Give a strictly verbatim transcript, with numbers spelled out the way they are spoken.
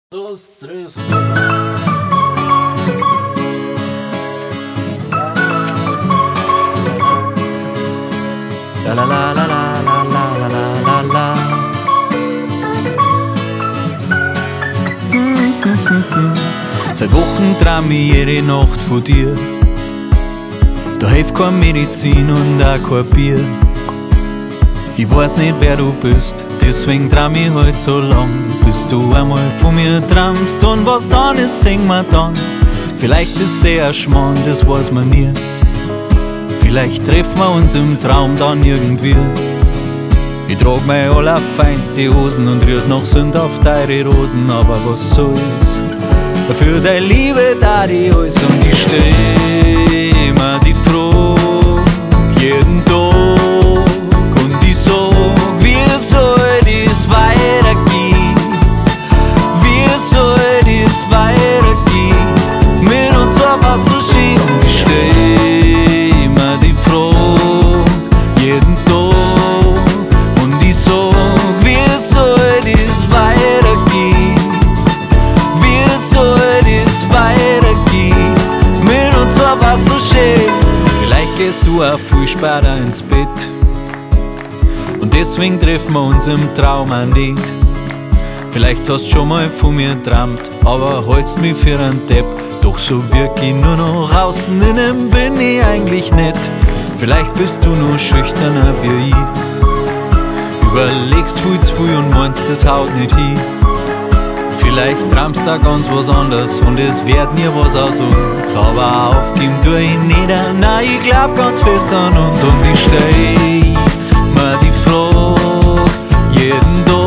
Dos, tres. La la la la la la la la la la. Seit Wochen traum ich jede Nacht von dir. Da hilft keine Medizin und auch kein Bier. Ich weiß nicht, wer du bist, deswegen traum ich halt so lang, bis du einmal von mir traumst. Und was dann ist, sing mir dann. Vielleicht ist sehr Schmarrn, das weiß man nie. Vielleicht treffen wir uns im Traum dann irgendwie. Ich trag meine allerfeinste Hosen und rührt noch Sünd auf deine Rosen, aber was soll's? Für deine Liebe da die alles und ich steh immer die Frage jeden Tag und ich sag, wie soll das weitergehen? Wie soll das weitergehen? Mit uns war was so schön und ich steh immer die Frage jeden Tag und ich sag, wie soll das weitergehen? Wie soll das weitergehen? Mit uns war was so schön. Vielleicht gehst du auch viel später ins Bett und deswegen treffen wir uns im Traum auch nicht. Vielleicht hast du schon mal von mir geträumt, aber hältst mich für einen Depp. Doch so wirklich nur noch außen innen bin ich eigentlich nicht. Vielleicht bist du nur schüchterner wie ich. Überlegst viel zu viel und meinst, das haut nicht hin. Vielleicht traumst du ganz was anderes und es wird nie was aus uns. Aber aufgeben tu ich nicht, nein, ich glaub ganz fest an uns. Und ich stell mir die Frage jeden Tag,